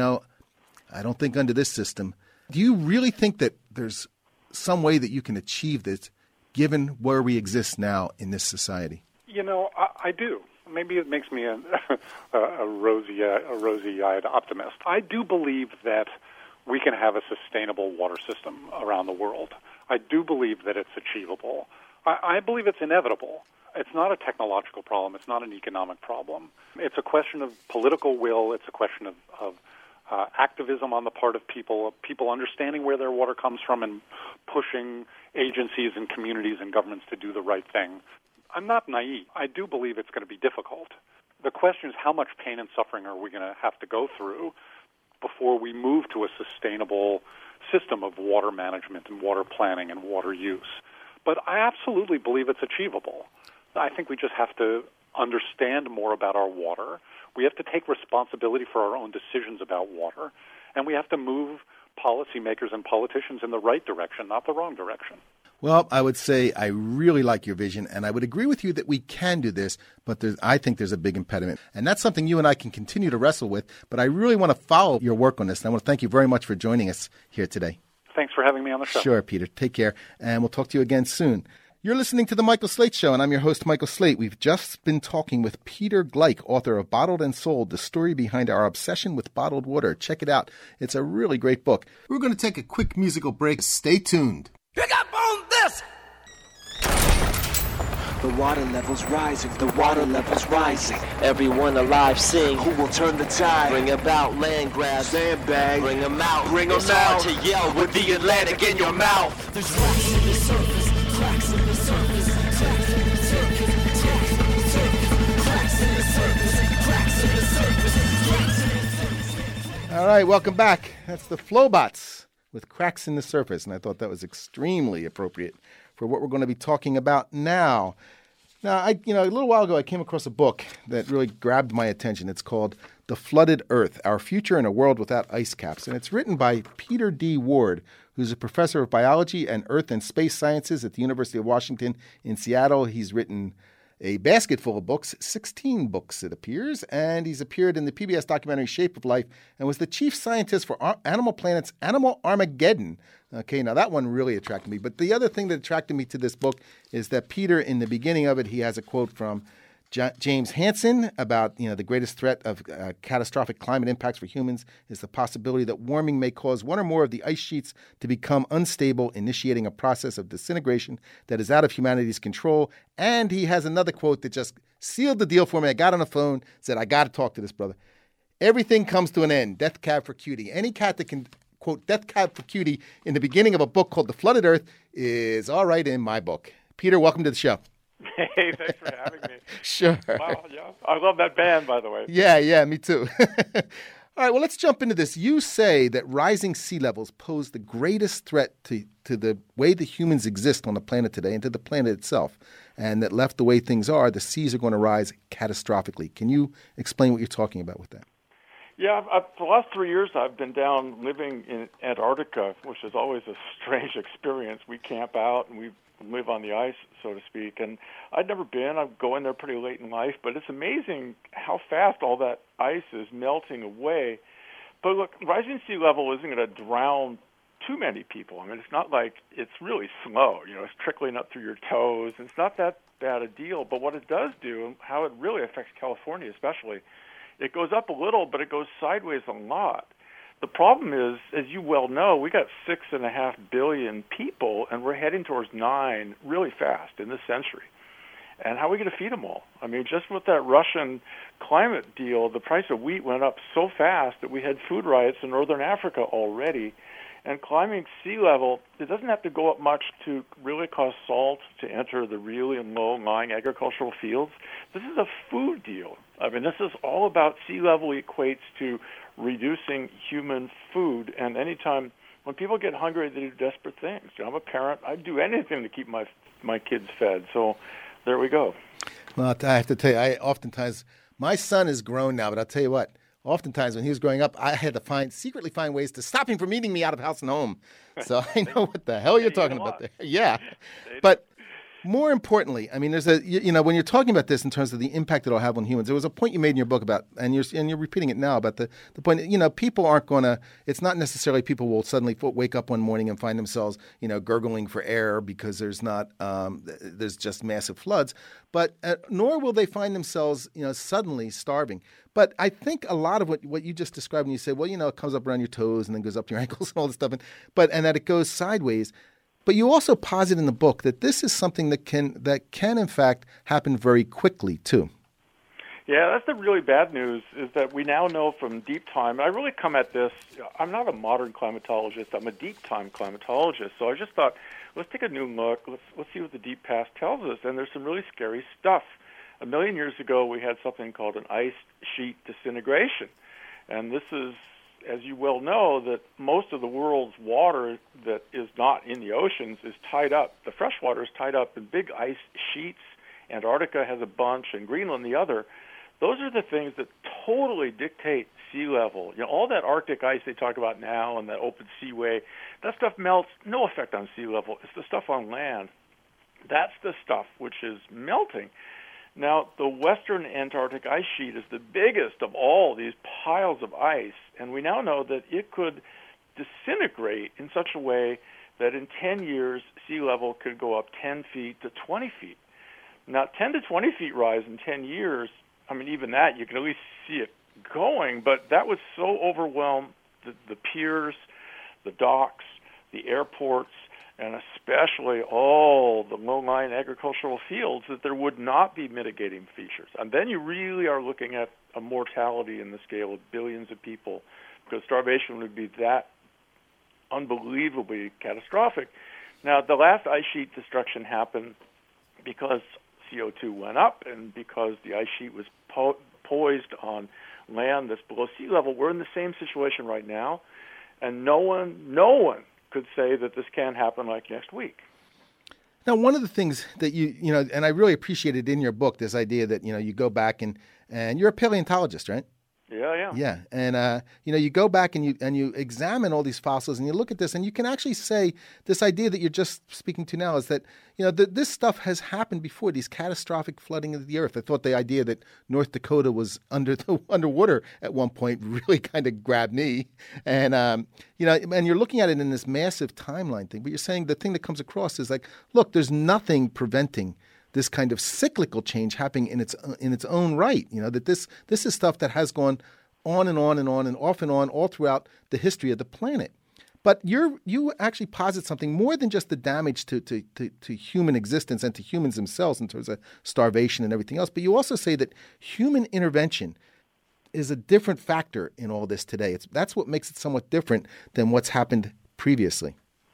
I don't think under this system. Do you really think that there's some way that you can achieve this given where we exist now in this society? I do. maybe it makes me a rosy-eyed optimist. I do believe that we can have a sustainable water system around the world. I do believe that it's achievable. I believe it's inevitable. It's not a technological problem. It's not an economic problem. It's a question of political will. It's a question of activism on the part of people understanding where their water comes from and pushing agencies and communities and governments to do the right thing. I'm not naive. I do believe it's going to be difficult. The question is, how much pain and suffering are we going to have to go through before we move to a sustainable system of water management and water planning and water use? But I absolutely believe it's achievable. I think we just have to understand more about our water. We have to take responsibility for our own decisions about water, and we have to move policymakers and politicians in the right direction, not the wrong direction. Well, I would say I really like your vision, and I would agree with you that we can do this, but I think there's a big impediment. And that's something you and I can continue to wrestle with, but I really want to follow your work on this, and I want to thank you very much for joining us here today. Thanks for having me on the show. Sure, Peter. Take care, and we'll talk to you again soon. You're listening to The Michael Slate Show, and I'm your host, Michael Slate. We've just been talking with Peter Gleich, author of Bottled and Sold, the story behind our obsession with bottled water. Check it out. It's a really great book. We're going to take a quick musical break. Stay tuned. Pick up on this! The water level's rising, the water level's rising. Everyone alive sing. Who will turn the tide? Bring about land grabs. Sandbag. Bring them out. Bring 'em it's out. hard to yell with the Atlantic in your mouth. There's cracks in the surface, cracks in the surface, cracks in the surface, cracks in the surface, cracks in the surface, cracks in the surface. All right, welcome back. That's the Flowbots with Cracks in the Surface, and I thought that was extremely appropriate for what we're going to be talking about now. Now, a little while ago, I came across a book that really grabbed my attention. It's called The Flooded Earth, Our Future in a World Without Ice Caps. And it's written by Peter D. Ward, who's a professor of biology and earth and space sciences at the University of Washington in Seattle. He's written a basket full of books, 16 books, it appears, and he's appeared in the PBS documentary Shape of Life and was the chief scientist for Animal Planet's Animal Armageddon. Okay, now that one really attracted me. But the other thing that attracted me to this book is that Peter, in the beginning of it, he has a quote from James Hansen about, the greatest threat of catastrophic climate impacts for humans is the possibility that warming may cause one or more of the ice sheets to become unstable, initiating a process of disintegration that is out of humanity's control. And he has another quote that just sealed the deal for me. I got on the phone, said, I got to talk to this brother. Everything comes to an end. Death Cab for Cutie. Any cat that can quote Death Cab for Cutie in the beginning of a book called The Flooded Earth is all right in my book. Peter, welcome to the show. Hey, thanks for having me. Sure. Wow, yeah. I love that band, by the way. Yeah, me too. All right, well, let's jump into this. You say that rising sea levels pose the greatest threat to the way the humans exist on the planet today and to the planet itself, and that left the way things are, the seas are going to rise catastrophically. Can you explain what you're talking about with that? Yeah, for the last 3 years, I've been down living in Antarctica, which is always a strange experience. We camp out and we live on the ice, so to speak. And I'd never been. I go in there pretty late in life, but it's amazing how fast all that ice is melting away. But look, rising sea level isn't going to drown too many people. I mean, it's not like it's really slow. It's trickling up through your toes. It's not that bad a deal. But what it does do, and how it really affects California especially, it goes up a little, but it goes sideways a lot. The problem is, as you well know, we got 6.5 billion people, and we're heading towards 9 really fast in this century. And how are we going to feed them all? I mean, just with that Russian climate deal, the price of wheat went up so fast that we had food riots in northern Africa already. And climbing sea level, it doesn't have to go up much to really cause salt to enter the really low-lying agricultural fields. This is a food deal. I mean, this is all about sea level equates to reducing human food. And anytime when people get hungry, they do desperate things. I'm a parent. I'd do anything to keep my kids fed. So there we go. Well, I have to tell you, my son is grown now, but I'll tell you what, oftentimes when he was growing up, I had to secretly find ways to stop him from eating me out of house and home. So I know what the hell you're talking about there. Yeah. But More importantly, I mean, there's when you're talking about this in terms of the impact it'll have on humans, there was a point you made in your book about, and you're repeating it now about the point, people aren't going to, it's not necessarily people will suddenly wake up one morning and find themselves, gurgling for air because there's just massive floods, but nor will they find themselves, suddenly starving. But I think a lot of what you just described when you say, well, it comes up around your toes and then goes up to your ankles and all this stuff, and that it goes sideways. But you also posit in the book that this is something that can in fact happen very quickly too. Yeah, that's the really bad news, is that we now know from deep time, and I really come at this, I'm not a modern climatologist, I'm a deep time climatologist, so I just thought, let's take a new look, let's see what the deep past tells us, and there's some really scary stuff. 1 million years ago, we had something called an ice sheet disintegration, and this is, as you well know, that most of the world's water that is not in the oceans is tied up. The fresh water is tied up in big ice sheets. Antarctica has a bunch, and Greenland the other. Those are the things that totally dictate sea level. All that Arctic ice they talk about now and that open seaway, that stuff melts, no effect on sea level. It's the stuff on land. That's the stuff which is melting. Now, the western Antarctic ice sheet is the biggest of all these piles of ice, and we now know that it could disintegrate in such a way that in 10 years, sea level could go up 10 feet to 20 feet. Now, 10 to 20 feet rise in 10 years, I mean, even that, you can at least see it going, but that would so overwhelm the piers, the docks, the airports, and especially all the low-lying agricultural fields, that there would not be mitigating features. And then you really are looking at a mortality in the scale of billions of people, because starvation would be that unbelievably catastrophic. Now, the last ice sheet destruction happened because CO2 went up and because the ice sheet was poised on land that's below sea level. We're in the same situation right now, and no one could say that this can't happen like next week. Now, one of the things that and I really appreciated in your book, this idea that, you go back and you're a paleontologist, right? Yeah. Yeah, and you go back and you examine all these fossils and you look at this and you can actually say this idea that you're just speaking to now is that this stuff has happened before. These catastrophic flooding of the earth. I thought the idea that North Dakota was underwater at one point really kind of grabbed me, and and you're looking at it in this massive timeline thing. But you're saying the thing that comes across is like, look, there's nothing preventing this kind of cyclical change happening in its own right. That this is stuff that has gone on and on and on and off and on all throughout the history of the planet. But you actually posit something more than just the damage to human existence and to humans themselves in terms of starvation and everything else. But you also say that human intervention is a different factor in all this today. That's what makes it somewhat different than what's happened previously.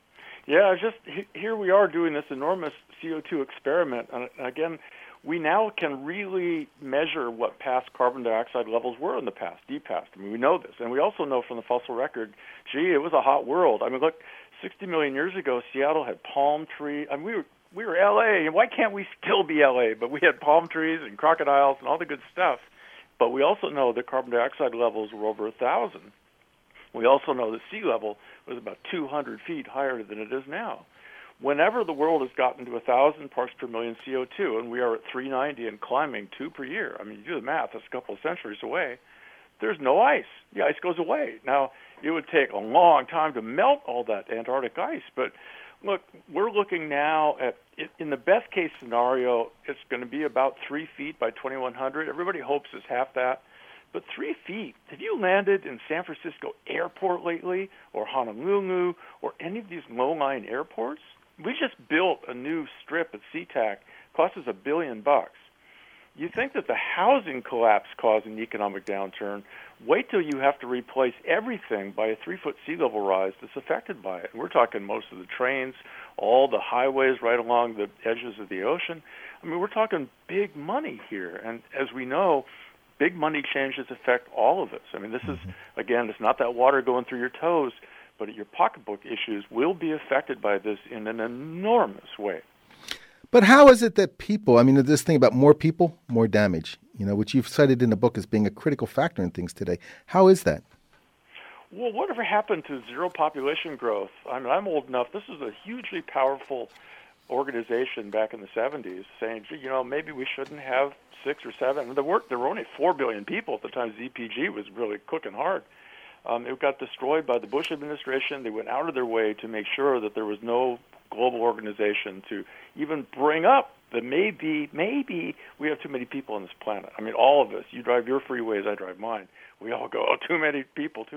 Yeah, here we are doing this enormous CO2 experiment. And again, we now can really measure what past carbon dioxide levels were in the past, deep past. I mean, we know this. And we also know from the fossil record, it was a hot world. I mean, look, 60 million years ago, Seattle had palm trees. I mean, we were L.A., and why can't we still be L.A.? But we had palm trees and crocodiles and all the good stuff. But we also know that carbon dioxide levels were over 1,000. We also know that sea level was about 200 feet higher than it is now. Whenever the world has gotten to 1,000 parts per million CO2, and we are at 390 and climbing 2 per year, I mean, you do the math, that's a couple of centuries away, there's no ice. The ice goes away. Now, it would take a long time to melt all that Antarctic ice, but look, we're looking now at, in the best case scenario, it's going to be about 3 feet by 2100. Everybody hopes it's half that. But 3 feet, have you landed in San Francisco Airport lately, or Honolulu, or any of these low-lying airports? We just built a new strip at SeaTac, cost us $1 billion. You think that the housing collapse caused an economic downturn, wait till you have to replace everything by a 3-foot sea level rise that's affected by it. And we're talking most of the trains, all the highways right along the edges of the ocean. I mean, we're talking big money here. And as we know, big money changes affect all of us. I mean, this is, again, it's not that water going through your toes, but your pocketbook issues will be affected by this in an enormous way. But how is it that people, I mean, this thing about more people, more damage, which you've cited in the book as being a critical factor in things today. How is that? Well, whatever happened to zero population growth? I mean, I'm old enough. This is a hugely powerful organization back in the 70s saying, gee, maybe we shouldn't have 6 or 7. There were only 4 billion people at the time. ZPG was really cooking hard. It got destroyed by the Bush administration. They went out of their way to make sure that there was no global organization to even bring up that maybe we have too many people on this planet. I mean, all of us. You drive your freeways, I drive mine. We all go, oh, too many people.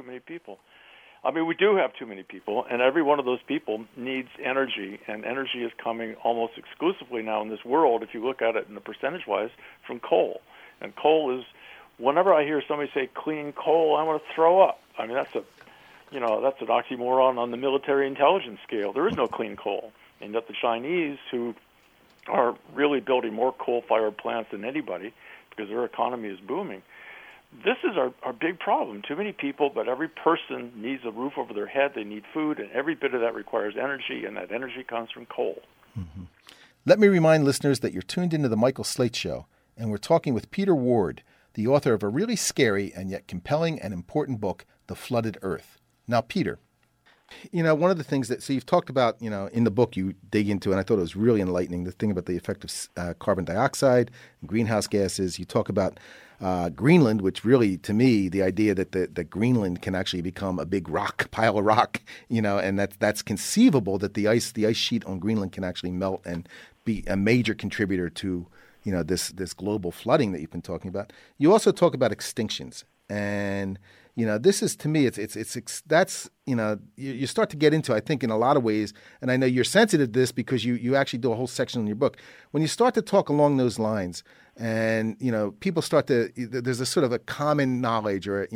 I mean, we do have too many people, and every one of those people needs energy, and energy is coming almost exclusively now in this world, if you look at it in the percentage-wise, from coal. And coal is, whenever I hear somebody say clean coal, I want to throw up. I mean, that's an oxymoron on the military intelligence scale. There is no clean coal. And yet the Chinese, who are really building more coal-fired plants than anybody because their economy is booming, this is our big problem. Too many people, but every person needs a roof over their head. They need food, and every bit of that requires energy, and that energy comes from coal. Mm-hmm. Let me remind listeners that you're tuned into the Michael Slate Show, and we're talking with Peter Ward, the author of a really scary and yet compelling and important book, The Flooded Earth. Now, Peter, one of the things so you've talked about, in the book you dig into, and I thought it was really enlightening, the thing about the effect of carbon dioxide and greenhouse gases. You talk about Greenland, which really, to me, the idea that Greenland can actually become a big pile of rock, and that's conceivable that the ice sheet on Greenland can actually melt and be a major contributor to, this global flooding that you've been talking about. You also talk about extinctions, and this is, to me, that's, you start to get into, I think, in a lot of ways, and I know you're sensitive to this because you actually do a whole section in your book. When you start to talk along those lines, and people start to, there's a sort of a common knowledge, or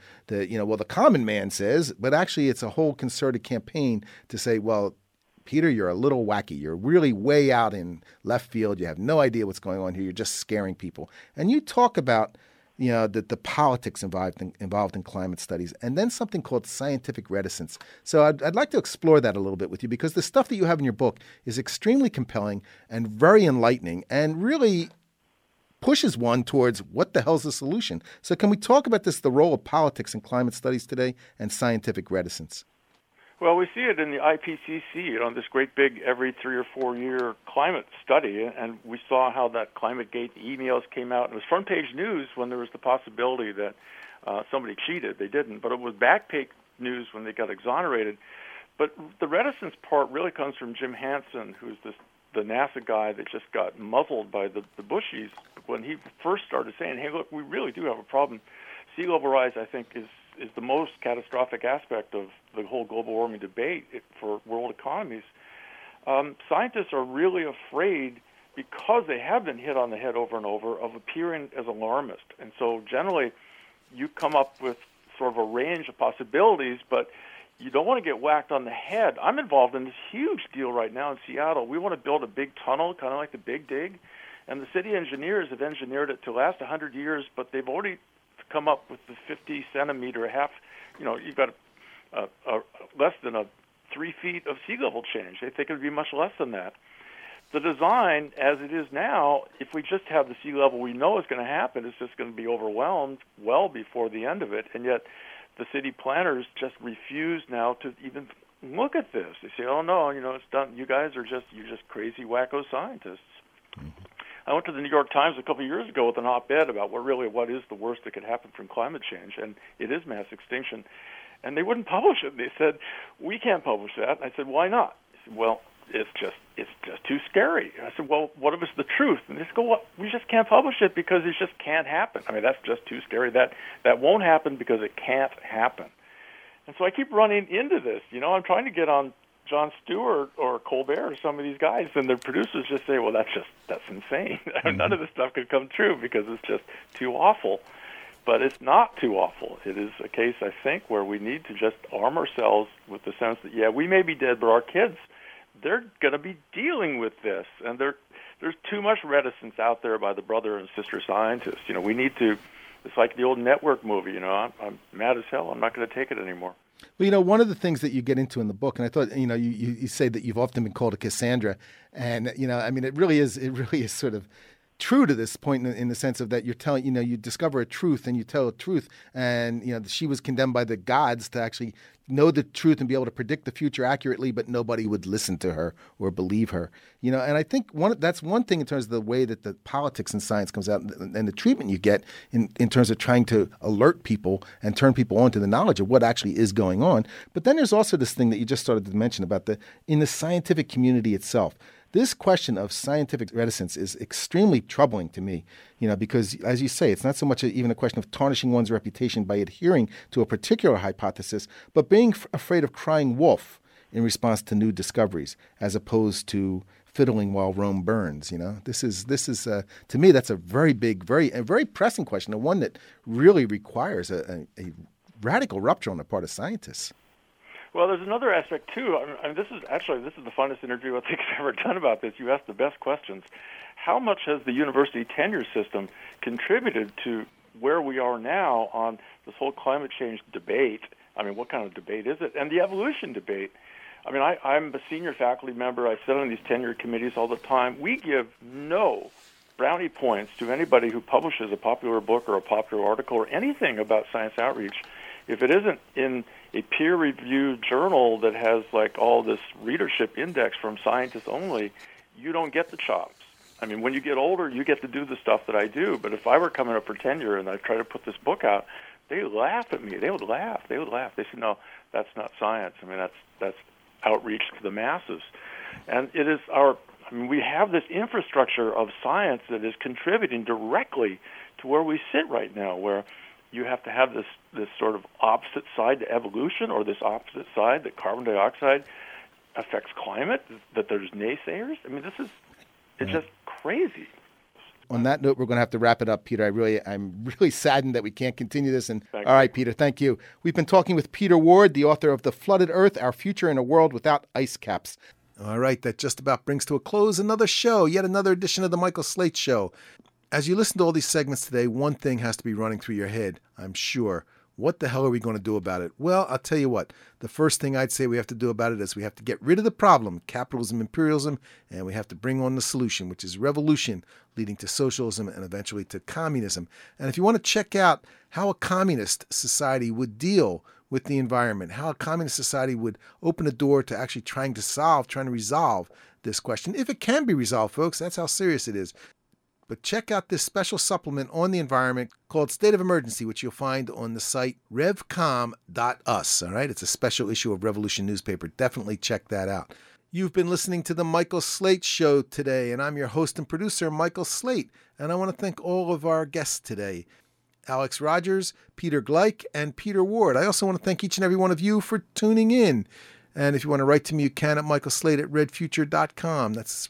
the common man says, but actually it's a whole concerted campaign to say, well, Peter, you're a little wacky. You're really way out in left field. You have no idea what's going on here. You're just scaring people. And you talk about the politics involved in climate studies, and then something called scientific reticence. So I'd like to explore that a little bit with you, because the stuff that you have in your book is extremely compelling and very enlightening, and really pushes one towards what the hell's the solution. So can we talk about the role of politics in climate studies today and scientific reticence? Well, we see it in the IPCC, this great big every 3 or 4 year climate study, and we saw how that ClimateGate emails came out. It was front page news when there was the possibility that somebody cheated. They didn't, but it was back page news when they got exonerated. But the reticence part really comes from Jim Hansen, who's the NASA guy that just got muzzled by the Bushies when he first started saying, hey, look, we really do have a problem. Sea level rise, I think, is the most catastrophic aspect of the whole global warming debate for world economies. Scientists are really afraid, because they have been hit on the head over and over, of appearing as alarmist. And so generally you come up with sort of a range of possibilities, but you don't want to get whacked on the head. I'm involved in this huge deal right now in Seattle. We want to build a big tunnel, kind of like the Big Dig, and the city engineers have engineered it to last 100 years, but they've already come up with the 50 centimeter half, you've got less than 3 feet of sea level change. They think it would be much less than that. The design, as it is now, if we just have the sea level we know is going to happen, it's just going to be overwhelmed well before the end of it. And yet the city planners just refuse now to even look at this. They say, oh, no, it's done. You guys are you're just crazy, wacko scientists. Mm-hmm. I went to the New York Times a couple of years ago with an op-ed about what is the worst that could happen from climate change, and it is mass extinction. And they wouldn't publish it. They said, we can't publish that. I said, why not? They said, well, it's just too scary. I said, well, what if it's the truth? And they said, well, we just can't publish it because it just can't happen. I mean, that's just too scary. That won't happen because it can't happen. And so I keep running into this. I'm trying to get on Jon Stewart or Colbert or some of these guys, and their producers just say, well, that's insane. Mm-hmm. None of this stuff could come true because it's just too awful. But it's not too awful. It is a case, I think, where we need to just arm ourselves with the sense that, yeah, we may be dead, but our kids, they're going to be dealing with this. And there's too much reticence out there by the brother and sister scientists. We need to, it's like the old Network movie, I'm mad as hell. I'm not going to take it anymore. Well, one of the things that you get into in the book, and I thought, you say that you've often been called a Cassandra, and, it really is sort of true to this point in the sense of that you're telling, you discover a truth and you tell a truth, and she was condemned by the gods to actually know the truth and be able to predict the future accurately, but nobody would listen to her or believe her. And I think that's one thing in terms of the way that the politics and science comes out and the treatment you get in terms of trying to alert people and turn people on to the knowledge of what actually is going on. But then there's also this thing that you just started to mention about in the scientific community itself. This question of scientific reticence is extremely troubling to me, because, as you say, it's not so much even a question of tarnishing one's reputation by adhering to a particular hypothesis, but being afraid of crying wolf in response to new discoveries, as opposed to fiddling while Rome burns. This is to me, that's a very big, very pressing question, and one that really requires a radical rupture on the part of scientists. Well, there's another aspect, too. I mean, this is the funnest interview I think I've ever done about this. You asked the best questions. How much has the university tenure system contributed to where we are now on this whole climate change debate? I mean, what kind of debate is it? And the evolution debate. I mean, I'm a senior faculty member. I sit on these tenure committees all the time. We give no brownie points to anybody who publishes a popular book or a popular article or anything about science outreach if it isn't in a peer-reviewed journal that has like all this readership index from scientists only. You don't get the chops. I mean, when you get older, you get to do the stuff that I do. But if I were coming up for tenure and I try to put this book out, they laugh at me. They would laugh. They say, "No, that's not science. I mean, that's outreach to the masses." And it is we have this infrastructure of science that is contributing directly to where we sit right now, where you have to have this sort of opposite side to evolution, or this opposite side that carbon dioxide affects climate, that there's naysayers. I mean, it's just crazy. On that note, we're going to have to wrap it up, Peter. I'm really saddened that we can't continue this. And all right, Peter, thank you. We've been talking with Peter Ward, the author of The Flooded Earth, Our Future in a World Without Ice Caps. All right, that just about brings to a close another show, yet another edition of The Michael Slate Show. As you listen to all these segments today, one thing has to be running through your head, I'm sure. What the hell are we going to do about it? Well, I'll tell you what. The first thing I'd say we have to do about it is we have to get rid of the problem, capitalism, imperialism, and we have to bring on the solution, which is revolution, leading to socialism and eventually to communism. And if you want to check out how a communist society would deal with the environment, how a communist society would open a door to actually trying to resolve this question, if it can be resolved, folks, that's how serious it is. But check out this special supplement on the environment called State of Emergency, which you'll find on the site revcom.us. All right, it's a special issue of Revolution newspaper. Definitely check that out. You've been listening to The Michael Slate Show today, and I'm your host and producer, Michael Slate. And I want to thank all of our guests today, Alex Rogers, Peter Gleich, and Peter Ward. I also want to thank each and every one of you for tuning in. And if you want to write to me, you can at michaelslate@redfuture.com. That's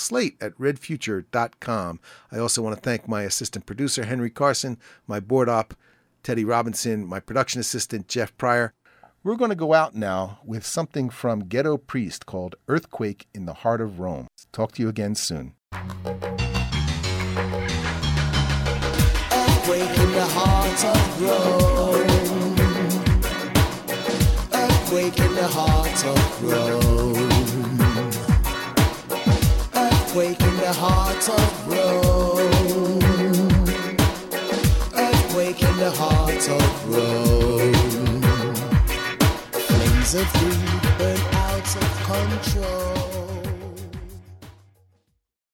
michaelslate@redfuture.com. I also want to thank my assistant producer, Henry Carson, my board op, Teddy Robinson, my production assistant, Jeff Pryor. We're going to go out now with something from Ghetto Priest called Earthquake in the Heart of Rome. Talk to you again soon. Earthquake in the heart of Rome. Earthquake in the heart of Rome. Earthquake in the heart of Rome. Earthquake in the heart of Rome. Flames of greed burn out of control.